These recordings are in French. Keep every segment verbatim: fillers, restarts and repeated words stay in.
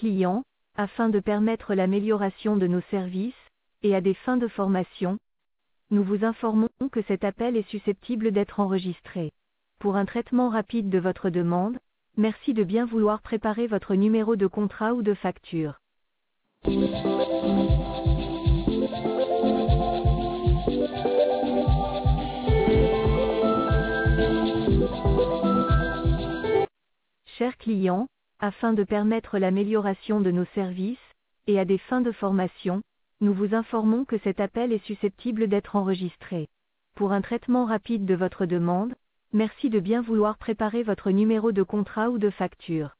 client, afin de permettre l'amélioration de nos services, et à des fins de formation, nous vous informons que cet appel est susceptible d'être enregistré. Pour un traitement rapide de votre demande, merci de bien vouloir préparer votre numéro de contrat ou de facture. Chers clients, afin de permettre l'amélioration de nos services, et à des fins de formation, nous vous informons que cet appel est susceptible d'être enregistré. Pour un traitement rapide de votre demande, merci de bien vouloir préparer votre numéro de contrat ou de facture.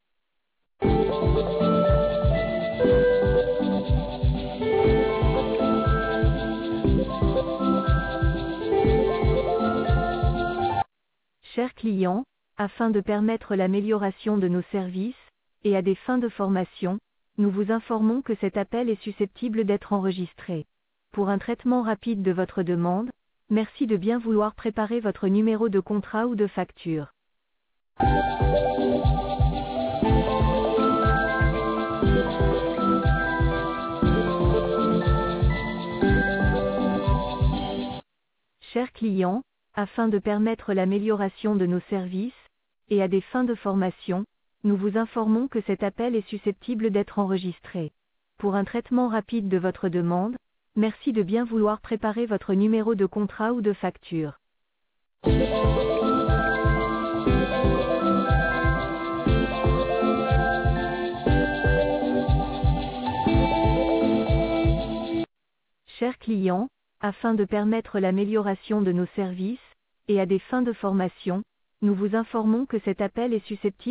Chers clients, afin de permettre l'amélioration de nos services, et à des fins de formation, nous vous informons que cet appel est susceptible d'être enregistré. Pour un traitement rapide de votre demande, merci de bien vouloir préparer votre numéro de contrat ou de facture. Chers clients, afin de permettre l'amélioration de nos services, et à des fins de formation, nous vous informons que cet appel est susceptible d'être enregistré. Pour un traitement rapide de votre demande, merci de bien vouloir préparer votre numéro de contrat ou de facture. Chers clients, afin de permettre l'amélioration de nos services, et à des fins de formation, nous vous informons que cet appel est susceptible